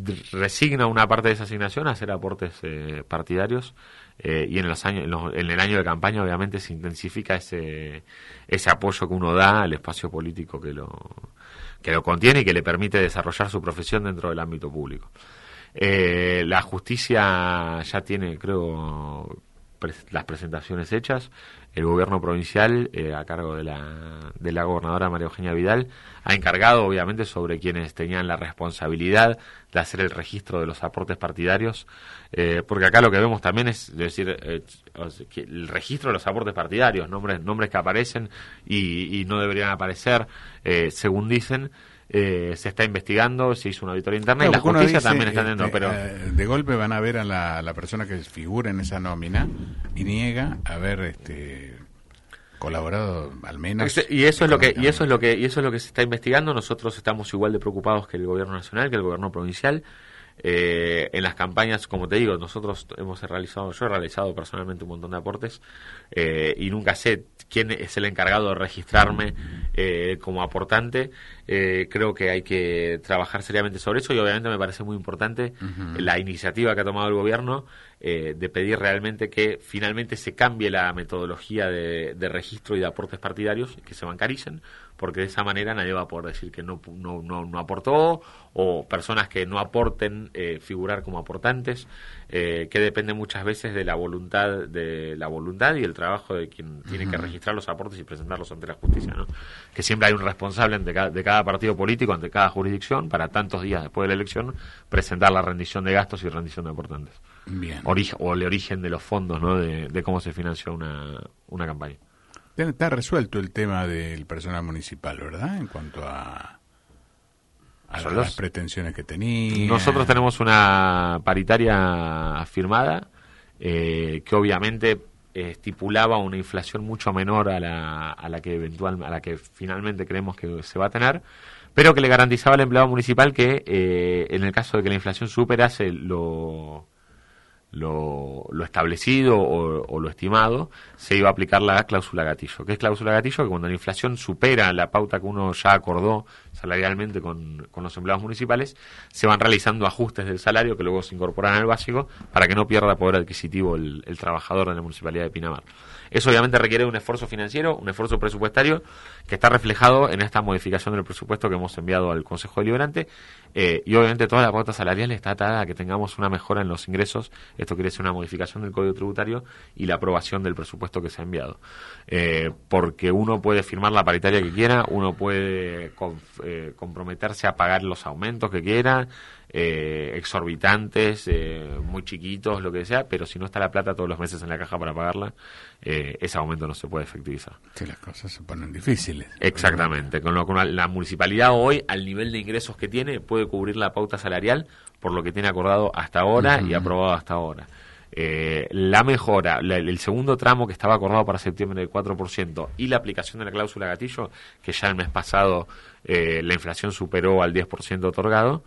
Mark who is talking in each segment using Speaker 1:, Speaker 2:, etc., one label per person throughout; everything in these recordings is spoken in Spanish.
Speaker 1: resigna una parte de esa asignación a hacer aportes partidarios, y en el año de campaña obviamente se intensifica ese apoyo que uno da al espacio político que lo contiene y que le permite desarrollar su profesión dentro del ámbito público. La justicia ya tiene, creo, las presentaciones hechas. El gobierno provincial, a cargo de la gobernadora María Eugenia Vidal, ha encargado, obviamente, sobre quienes tenían la responsabilidad de hacer el registro de los aportes partidarios, porque acá lo que vemos también es decir, que el registro de los aportes partidarios, nombres que aparecen y no deberían aparecer, según dicen. Se está investigando, se hizo una auditoría interna, y la justicia también está dentro, pero
Speaker 2: de golpe van a ver a la persona que figura en esa nómina y niega haber colaborado al menos.
Speaker 1: Y eso es lo que se está investigando. Nosotros estamos igual de preocupados que el gobierno nacional, que el gobierno provincial. En las campañas, como te digo, yo he realizado personalmente un montón de aportes, y nunca sé quién es el encargado de registrarme como aportante. Creo que hay que trabajar seriamente sobre eso, y obviamente me parece muy importante la iniciativa que ha tomado el gobierno, de pedir realmente que finalmente se cambie la metodología de registro y de aportes partidarios, que se bancaricen, porque de esa manera nadie va a poder decir que no aportó, o personas que no aporten figurar como aportantes, que depende muchas veces de la voluntad y el trabajo de quien tiene que registrar los aportes y presentarlos ante la justicia, ¿no? Que siempre hay un responsable de cada partido político, ante cada jurisdicción, para tantos días después de la elección presentar la rendición de gastos y rendición de aportantes.
Speaker 2: Bien.
Speaker 1: O el origen de los fondos, ¿no? De cómo se financió una campaña.
Speaker 2: Está resuelto el tema del personal municipal, ¿verdad? En cuanto a las pretensiones que tenía.
Speaker 1: Nosotros tenemos una paritaria firmada, que obviamente estipulaba una inflación mucho menor a la que finalmente creemos que se va a tener, pero que le garantizaba al empleado municipal que en el caso de que la inflación superase lo establecido o lo estimado, se iba a aplicar la cláusula gatillo. ¿Qué es cláusula gatillo? Que cuando la inflación supera la pauta que uno ya acordó salarialmente con los empleados municipales, se van realizando ajustes del salario que luego se incorporan al básico para que no pierda poder adquisitivo el trabajador de la Municipalidad de Pinamar. Eso obviamente requiere un esfuerzo financiero, un esfuerzo presupuestario, que está reflejado en esta modificación del presupuesto que hemos enviado al Consejo Deliberante, y obviamente toda la pauta salarial está atada a que tengamos una mejora en los ingresos. Esto quiere decir una modificación del Código Tributario y la aprobación del presupuesto que se ha enviado, porque uno puede firmar la paritaria que quiera, uno puede comprometerse a pagar los aumentos que quiera, exorbitantes, muy chiquitos, lo que sea, pero si no está la plata todos los meses en la caja para pagarla, ese aumento no se puede efectivizar.
Speaker 2: Sí, las cosas se ponen difíciles.
Speaker 1: Exactamente, con lo cual la municipalidad hoy, al nivel de ingresos que tiene, puede cubrir la pauta salarial por lo que tiene acordado hasta ahora y aprobado hasta ahora. La mejora, el segundo tramo que estaba acordado para septiembre del 4%, y la aplicación de la cláusula gatillo, que ya el mes pasado la inflación superó al 10% otorgado,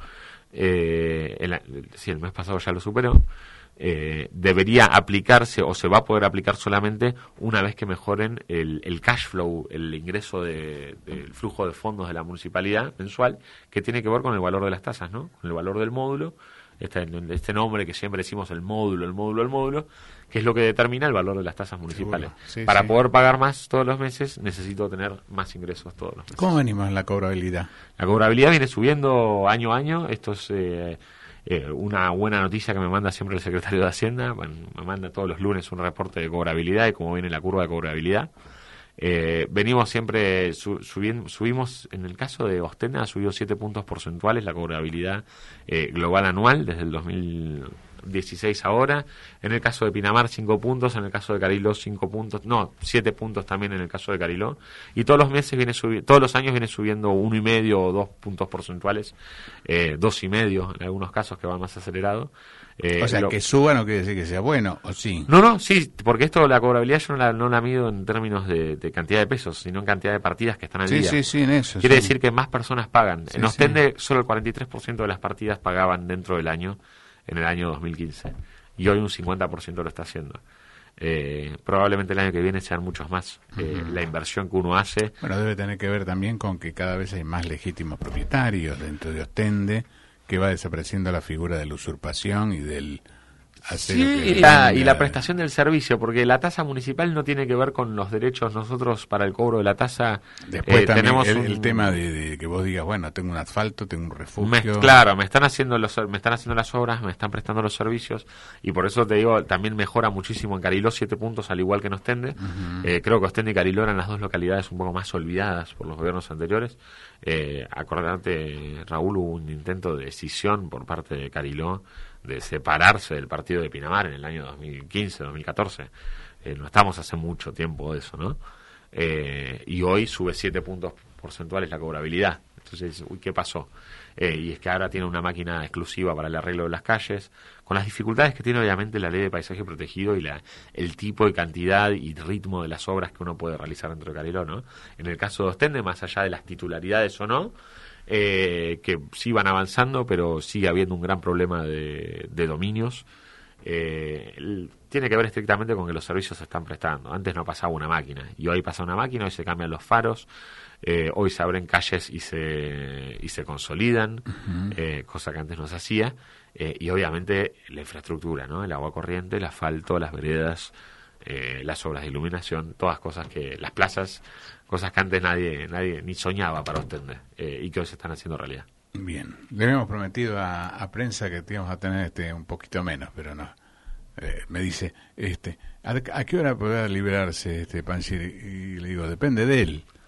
Speaker 1: el mes pasado ya lo superó, debería aplicarse, o se va a poder aplicar solamente una vez que mejoren el cash flow, el ingreso del flujo de fondos de la municipalidad mensual, que tiene que ver con el valor de las tasas, ¿no? Con el valor del módulo, este nombre que siempre decimos, el módulo, que es lo que determina el valor de las tasas municipales.
Speaker 2: Sí,
Speaker 1: para poder pagar más todos los meses, necesito tener más ingresos todos los meses.
Speaker 2: ¿Cómo venimos en la cobrabilidad?
Speaker 1: La cobrabilidad viene subiendo año a año. Esto es una buena noticia que me manda siempre el secretario de Hacienda. Bueno, me manda todos los lunes un reporte de cobrabilidad y cómo viene la curva de cobrabilidad. Venimos siempre subimos, en el caso de Ostenda ha subido 7 puntos porcentuales la cobrabilidad global anual desde el 2016 ahora. En el caso de Pinamar 5 puntos, en el caso de Cariló 5 puntos, 7 puntos también en el caso de Cariló, y todos los meses todos los años viene subiendo 1,5 o 2 puntos porcentuales, 2,5 en algunos casos que van más acelerado.
Speaker 2: O sea, que suba no quiere decir que sea bueno, ¿o sí?
Speaker 1: No, sí, porque la cobrabilidad yo no la mido en términos de cantidad de pesos, sino en cantidad de partidas que están al día.
Speaker 2: Sí, en eso.
Speaker 1: Quiere decir que más personas pagan.
Speaker 2: Sí,
Speaker 1: en Ostende solo el 43% de las partidas pagaban dentro del año, en el año 2015. Y hoy un 50% lo está haciendo. Probablemente el año que viene sean muchos más. La inversión que uno hace...
Speaker 2: Bueno, debe tener que ver también con que cada vez hay más legítimos propietarios dentro de Ostende, que va desapareciendo la figura de la usurpación y del hacer
Speaker 1: y la prestación del servicio, porque la tasa municipal no tiene que ver con los derechos. Nosotros para el cobro de la tasa
Speaker 2: después tenemos el tema de que vos digas, bueno, tengo un asfalto, tengo un refugio.
Speaker 1: Claro, me están haciendo las obras, me están prestando los servicios, y por eso te digo, también mejora muchísimo en Cariló 7 puntos, al igual que en Ostende. Creo que Ostende y Cariló eran las dos localidades un poco más olvidadas por los gobiernos anteriores. Acordate, Raúl, hubo un intento de escisión por parte de Cariló, de separarse del partido de Pinamar en el año 2015, 2014. No estamos hace mucho tiempo de eso, ¿no? Y hoy sube 7 puntos porcentuales la cobrabilidad. Entonces, ¿qué pasó? Y es que ahora tiene una máquina exclusiva para el arreglo de las calles, con las dificultades que tiene obviamente la ley de paisaje protegido y el tipo y cantidad y ritmo de las obras que uno puede realizar dentro de Cariló, ¿no? En el caso de Ostende, más allá de las titularidades o no, que sí van avanzando, pero sigue habiendo un gran problema de dominios. Tiene que ver estrictamente con que los servicios se están prestando. Antes no pasaba una máquina, y hoy pasa una máquina, hoy se cambian los faros, hoy se abren calles y se consolidan, cosa que antes no se hacía, y obviamente la infraestructura, ¿no? El agua corriente, el asfalto, las veredas, las obras de iluminación, todas cosas las plazas, cosas que antes nadie ni soñaba para Ostende, y que hoy se están haciendo realidad.
Speaker 2: Bien, le habíamos prometido a prensa que íbamos a tener un poquito menos, pero no. Me dice, ¿a qué hora podrá liberarse Panchir? Y le digo, depende de él.